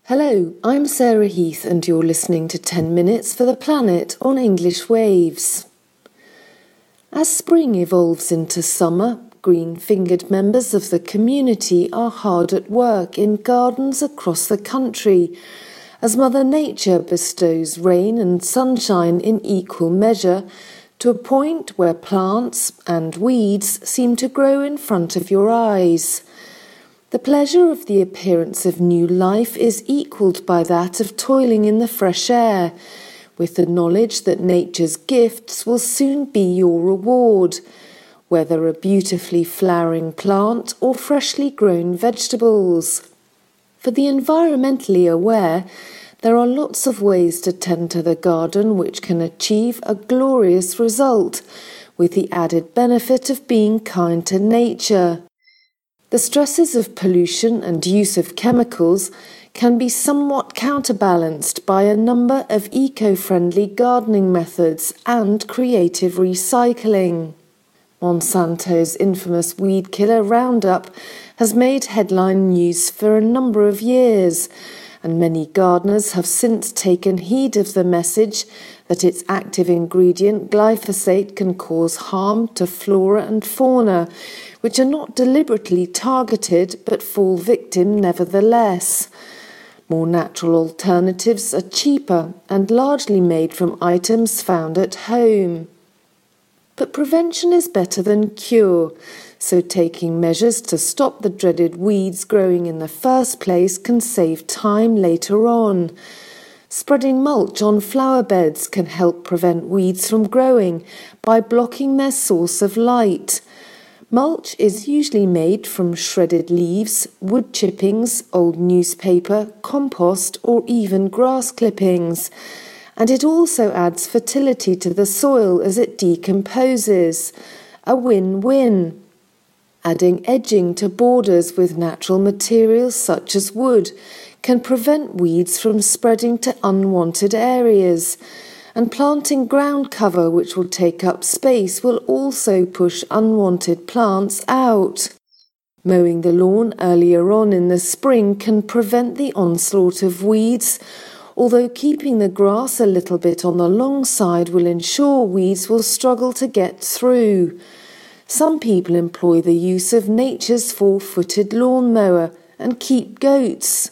Hello, I'm Sarah Heath and you're listening to 10 Minutes for the Planet on English Waves. As spring evolves into summer, green-fingered members of the community are hard at work in gardens across the country as Mother Nature bestows rain and sunshine in equal measure to a point where plants and weeds seem to grow in front of your eyes. The pleasure of the appearance of new life is equalled by that of toiling in the fresh air, with the knowledge that nature's gifts will soon be your reward, whether a beautifully flowering plant or freshly grown vegetables. For the environmentally aware, there are lots of ways to tend to the garden which can achieve a glorious result, with the added benefit of being kind to nature. The stresses of pollution and use of chemicals can be somewhat counterbalanced by a number of eco-friendly gardening methods and creative recycling. Monsanto's infamous weed killer Roundup has made headline news for a number of years, and many gardeners have since taken heed of the message that its active ingredient glyphosate can cause harm to flora and fauna, which are not deliberately targeted but fall victim nevertheless. More natural alternatives are cheaper and largely made from items found at home. But prevention is better than cure, so taking measures to stop the dreaded weeds growing in the first place can save time later on. Spreading mulch on flower beds can help prevent weeds from growing by blocking their source of light. Mulch is usually made from shredded leaves, wood chippings, old newspaper, compost, or even grass clippings. And it also adds fertility to the soil as it decomposes. A win-win. Adding edging to borders with natural materials such as wood can prevent weeds from spreading to unwanted areas. And planting ground cover which will take up space will also push unwanted plants out. Mowing the lawn earlier on in the spring can prevent the onslaught of weeds, although keeping the grass a little bit on the long side will ensure weeds will struggle to get through. Some people employ the use of nature's four-footed lawnmower and keep goats.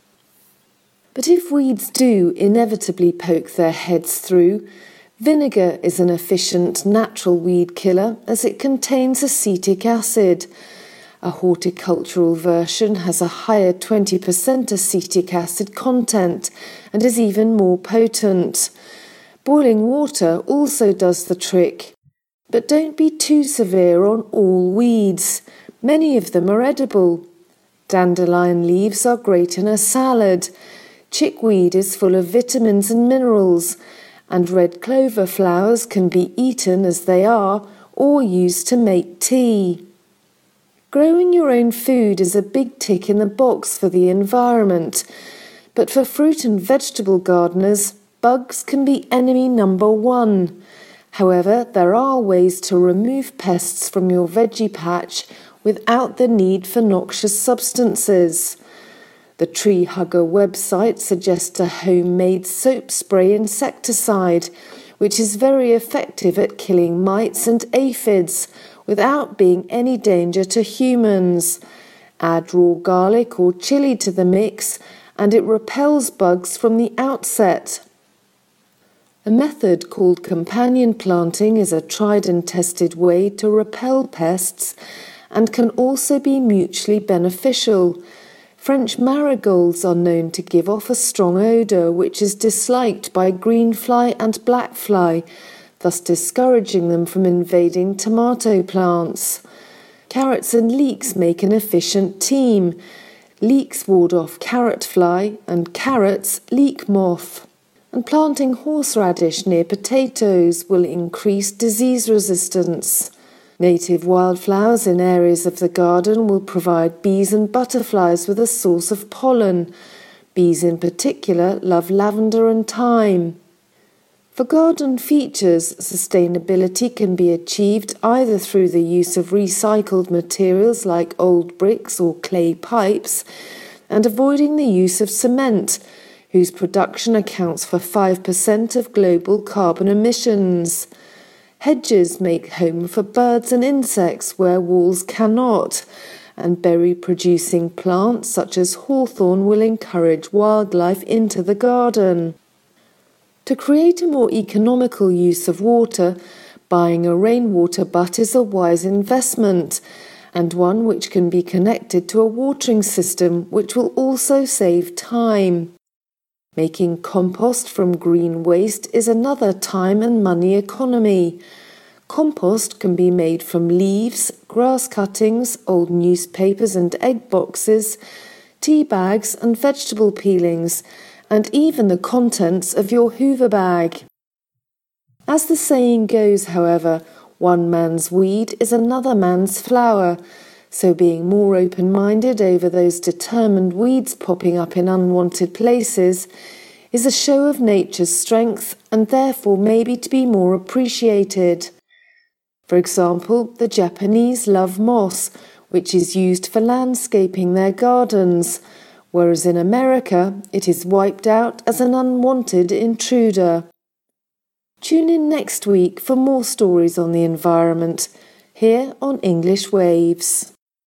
But if weeds do inevitably poke their heads through, vinegar is an efficient natural weed killer as it contains acetic acid. A horticultural version has a higher 20% acetic acid content and is even more potent. Boiling water also does the trick. But don't be too severe on all weeds. Many of them are edible. Dandelion leaves are great in a salad. Chickweed is full of vitamins and minerals, and red clover flowers can be eaten as they are or used to make tea. Growing your own food is a big tick in the box for the environment, but for fruit and vegetable gardeners, bugs can be enemy number one. However, there are ways to remove pests from your veggie patch without the need for noxious substances. The Tree Hugger website suggests a homemade soap spray insecticide, which is very effective at killing mites and aphids without being any danger to humans. Add raw garlic or chili to the mix and it repels bugs from the outset. A method called companion planting is a tried and tested way to repel pests and can also be mutually beneficial. French marigolds are known to give off a strong odour which is disliked by greenfly and blackfly, thus discouraging them from invading tomato plants. Carrots and leeks make an efficient team. Leeks ward off carrot fly and carrots leek moth. And planting horseradish near potatoes will increase disease resistance. Native wildflowers in areas of the garden will provide bees and butterflies with a source of pollen. Bees in particular love lavender and thyme. For garden features, sustainability can be achieved either through the use of recycled materials like old bricks or clay pipes, and avoiding the use of cement, whose production accounts for 5% of global carbon emissions. Hedges make home for birds and insects where walls cannot, and berry-producing plants such as hawthorn will encourage wildlife into the garden. To create a more economical use of water, buying a rainwater butt is a wise investment, and one which can be connected to a watering system which will also save time. Making compost from green waste is another time and money economy. Compost can be made from leaves, grass cuttings, old newspapers and egg boxes, tea bags and vegetable peelings, and even the contents of your Hoover bag. As the saying goes, however, one man's weed is another man's flower, so being more open-minded over those determined weeds popping up in unwanted places is a show of nature's strength and therefore maybe to be more appreciated. For example, the Japanese love moss, which is used for landscaping their gardens, whereas in America it is wiped out as an unwanted intruder. Tune in next week for more stories on the environment, here on English Waves.